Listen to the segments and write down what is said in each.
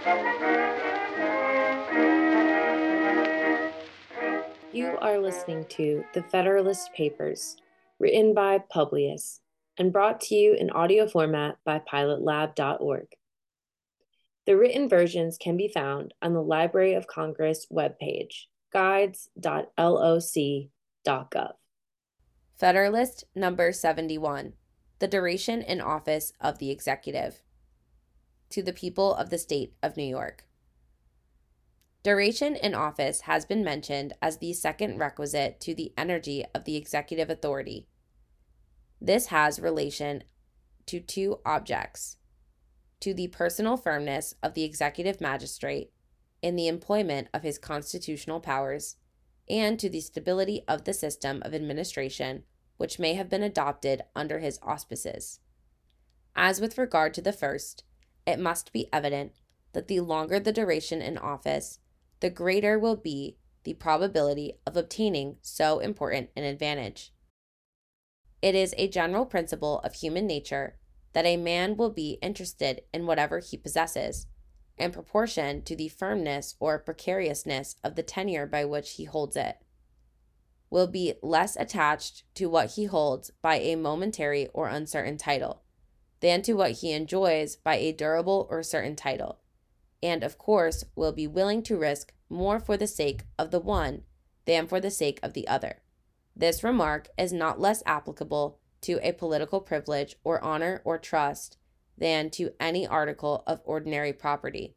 You are listening to The Federalist Papers, written by Publius, and brought to you in audio format by pilotlab.org. The written versions can be found on the Library of Congress webpage, guides.loc.gov. Federalist number 71. The duration in office of the executive. To the people of the state of New York. Duration in office has been mentioned as the second requisite to the energy of the executive authority. This has relation to two objects: to the personal firmness of the executive magistrate in the employment of his constitutional powers, and to the stability of the system of administration which may have been adopted under his auspices. As with regard to the first, it must be evident that the longer the duration in office, the greater will be the probability of obtaining so important an advantage. It is a general principle of human nature that a man will be interested in whatever he possesses, in proportion to the firmness or precariousness of the tenure by which he holds it, will be less attached to what he holds by a momentary or uncertain title than to what he enjoys by a durable or certain title, and of course will be willing to risk more for the sake of the one than for the sake of the other. This remark is not less applicable to a political privilege or honor or trust than to any article of ordinary property.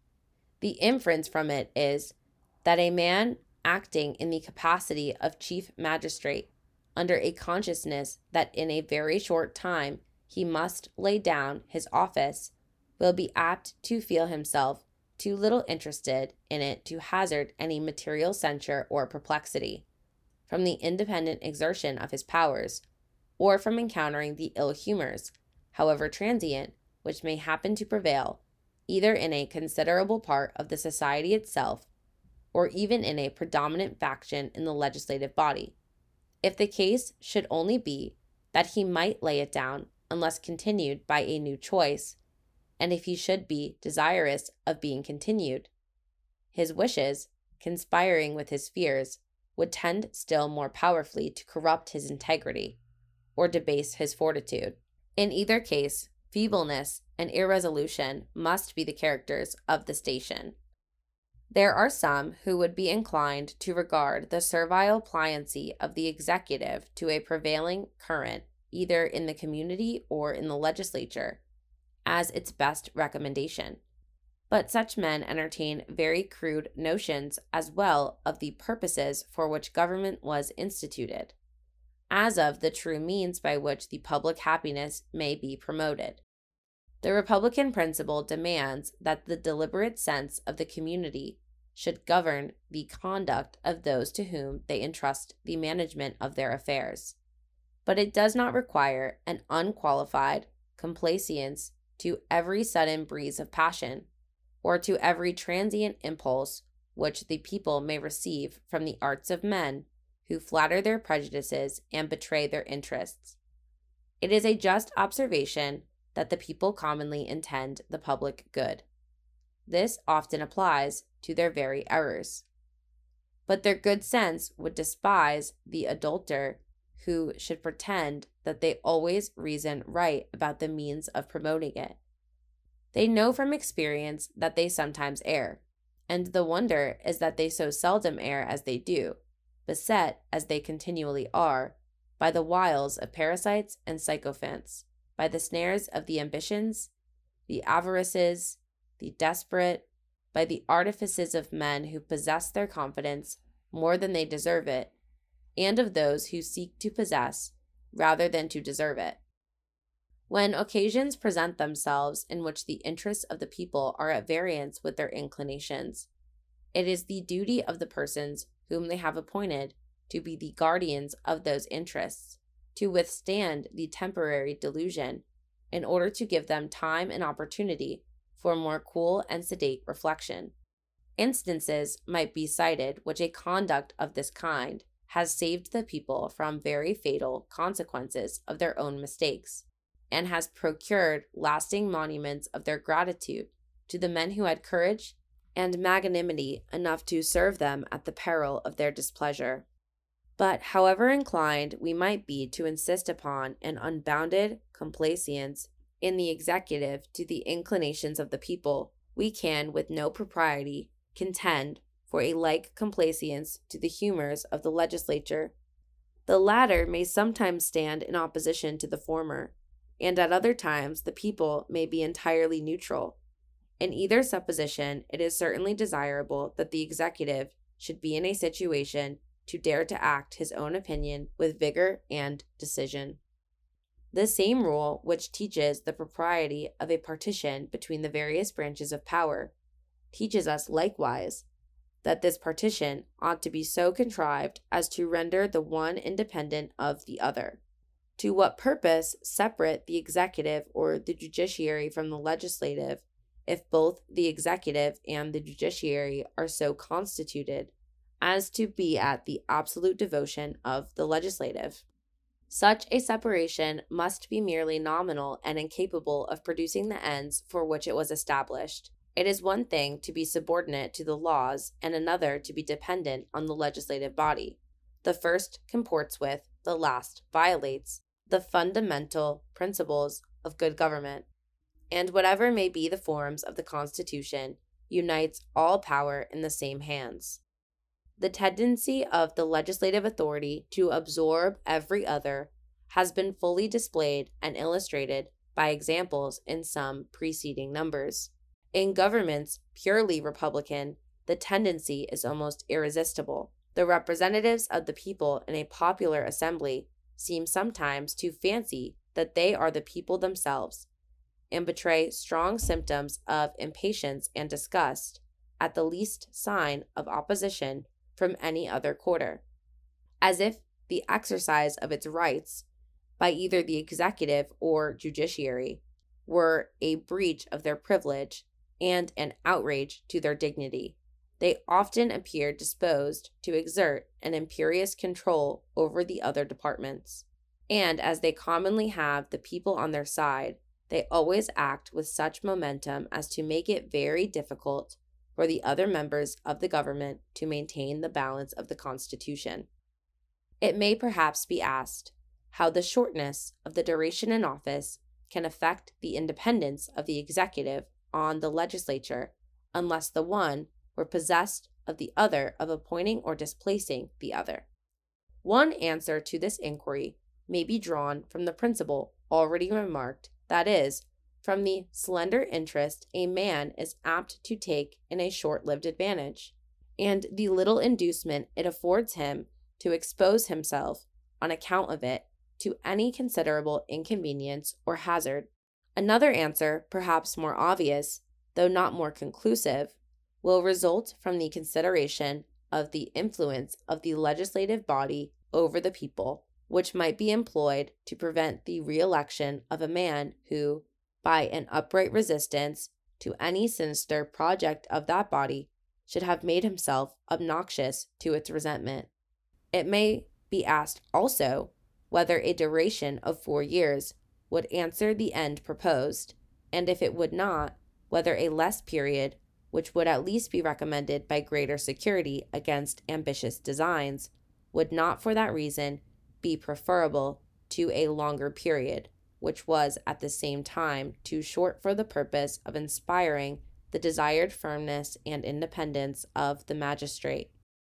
The inference from it is that a man acting in the capacity of chief magistrate, under a consciousness that in a very short time he must lay down his office, will be apt to feel himself too little interested in it to hazard any material censure or perplexity, from the independent exertion of his powers, or from encountering the ill humors, however transient, which may happen to prevail, either in a considerable part of the society itself, or even in a predominant faction in the legislative body, if the case should only be that he might lay it down unless continued by a new choice, and if he should be desirous of being continued. His wishes, conspiring with his fears, would tend still more powerfully to corrupt his integrity, or debase his fortitude. In either case, feebleness and irresolution must be the characters of the station. There are some who would be inclined to regard the servile pliancy of the executive to a prevailing current, either in the community or in the legislature, as its best recommendation. But such men entertain very crude notions as well of the purposes for which government was instituted, as of the true means by which the public happiness may be promoted. The Republican principle demands that the deliberate sense of the community should govern the conduct of those to whom they entrust the management of their affairs, but it does not require an unqualified complaisance to every sudden breeze of passion, or to every transient impulse which the people may receive from the arts of men who flatter their prejudices and betray their interests. It is a just observation that the people commonly intend the public good. This often applies to their very errors. But their good sense would despise the adulterer who should pretend that they always reason right about the means of promoting it. They know from experience that they sometimes err, and the wonder is that they so seldom err as they do, beset, as they continually are, by the wiles of parasites and sycophants, by the snares of the ambitions, the avarices, the desperate, by the artifices of men who possess their confidence more than they deserve it, and of those who seek to possess rather than to deserve it. When occasions present themselves in which the interests of the people are at variance with their inclinations, it is the duty of the persons whom they have appointed to be the guardians of those interests, to withstand the temporary delusion, in order to give them time and opportunity for more cool and sedate reflection. Instances might be cited which a conduct of this kind has saved the people from very fatal consequences of their own mistakes, and has procured lasting monuments of their gratitude to the men who had courage and magnanimity enough to serve them at the peril of their displeasure. But however inclined we might be to insist upon an unbounded complaisance in the executive to the inclinations of the people, we can with no propriety contend for a like complaisance to the humors of the legislature. The latter may sometimes stand in opposition to the former, and at other times the people may be entirely neutral. In either supposition, it is certainly desirable that the executive should be in a situation to dare to act his own opinion with vigor and decision. The same rule which teaches the propriety of a partition between the various branches of power teaches us likewise that this partition ought to be so contrived as to render the one independent of the other. To what purpose separate the executive or the judiciary from the legislative, if both the executive and the judiciary are so constituted as to be at the absolute devotion of the legislative? Such a separation must be merely nominal and incapable of producing the ends for which it was established. It is one thing to be subordinate to the laws and another to be dependent on the legislative body. The first comports with, the last violates, the fundamental principles of good government, and whatever may be the forms of the Constitution, unites all power in the same hands. The tendency of the legislative authority to absorb every other has been fully displayed and illustrated by examples in some preceding numbers. In governments purely republican, the tendency is almost irresistible. The representatives of the people in a popular assembly seem sometimes to fancy that they are the people themselves, and betray strong symptoms of impatience and disgust at the least sign of opposition from any other quarter, as if the exercise of its rights by either the executive or judiciary were a breach of their privilege and an outrage to their dignity. They often appear disposed to exert an imperious control over the other departments, and as they commonly have the people on their side, they always act with such momentum as to make it very difficult for the other members of the government to maintain the balance of the Constitution. It may perhaps be asked how the shortness of the duration in office can affect the independence of the executive on the legislature, unless the one were possessed of the other of appointing or displacing the other. One answer to this inquiry may be drawn from the principle already remarked, that is, from the slender interest a man is apt to take in a short-lived advantage, and the little inducement it affords him to expose himself, on account of it, to any considerable inconvenience or hazard. Another answer, perhaps more obvious, though not more conclusive, will result from the consideration of the influence of the legislative body over the people, which might be employed to prevent the re-election of a man who, by an upright resistance to any sinister project of that body, should have made himself obnoxious to its resentment. It may be asked also whether a duration of 4 years would answer the end proposed, and if it would not, whether a less period, which would at least be recommended by greater security against ambitious designs, would not for that reason be preferable to a longer period, which was at the same time too short for the purpose of inspiring the desired firmness and independence of the magistrate.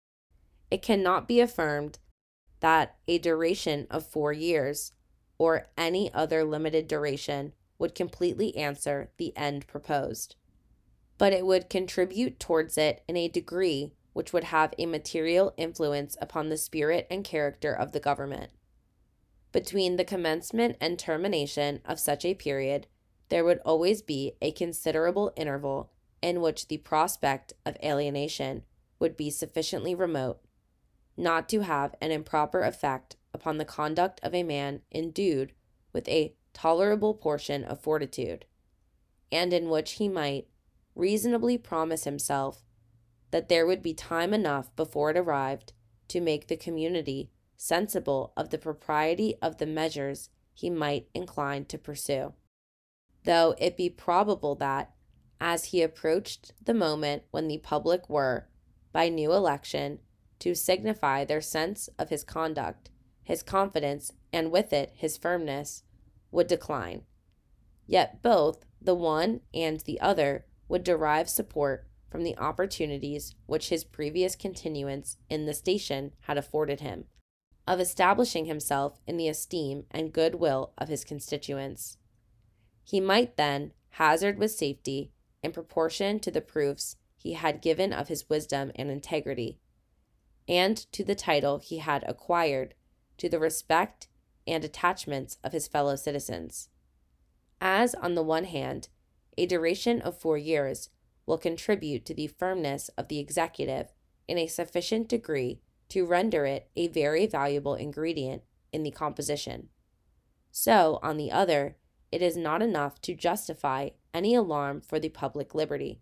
It cannot be affirmed that a duration of 4 years, or any other limited duration, would completely answer the end proposed, but it would contribute towards it in a degree which would have a material influence upon the spirit and character of the government. Between the commencement and termination of such a period, there would always be a considerable interval in which the prospect of alienation would be sufficiently remote not to have an improper effect upon the conduct of a man endued with a tolerable portion of fortitude, and in which he might reasonably promise himself that there would be time enough before it arrived to make the community sensible of the propriety of the measures he might incline to pursue. Though it be probable that, as he approached the moment when the public were, by new election, to signify their sense of his conduct, his confidence, and with it his firmness, would decline. Yet both the one and the other would derive support from the opportunities which his previous continuance in the station had afforded him, of establishing himself in the esteem and good will of his constituents. He might then hazard with safety, in proportion to the proofs he had given of his wisdom and integrity, and to the title he had acquired to the respect and attachments of his fellow citizens. As, on the one hand, a duration of 4 years will contribute to the firmness of the executive in a sufficient degree to render it a very valuable ingredient in the composition, so, on the other, it is not enough to justify any alarm for the public liberty.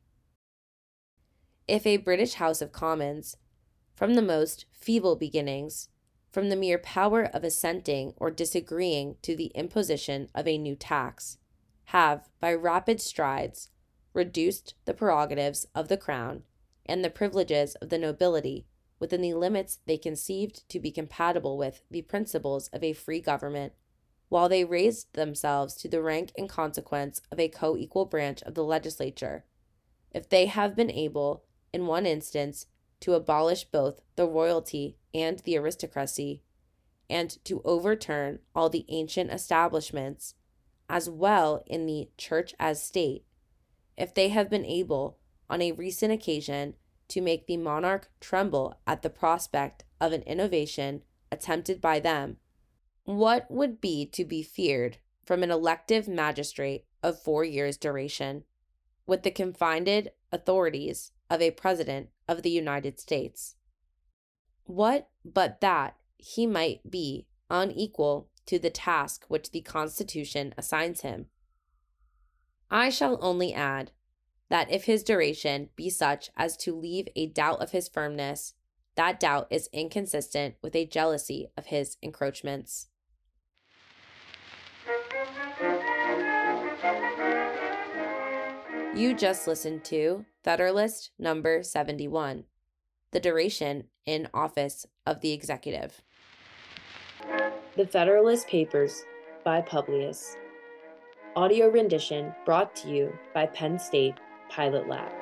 If a British House of Commons, from the most feeble beginnings, from the mere power of assenting or disagreeing to the imposition of a new tax, have, by rapid strides, reduced the prerogatives of the Crown and the privileges of the nobility within the limits they conceived to be compatible with the principles of a free government, while they raised themselves to the rank and consequence of a co-equal branch of the legislature, if they have been able, in one instance, to abolish both the royalty and the aristocracy, and to overturn all the ancient establishments, as well in the church as state, if they have been able, on a recent occasion, to make the monarch tremble at the prospect of an innovation attempted by them, what would be to be feared from an elective magistrate of 4 years' duration, with the confined authorities of a President of the United States? What but that he might be unequal to the task which the Constitution assigns him? I shall only add that if his duration be such as to leave a doubt of his firmness, that doubt is inconsistent with a jealousy of his encroachments. You just listened to Federalist number 71, the duration in office of the executive. The Federalist Papers by Publius. Audio rendition brought to you by Penn State Pilot Lab.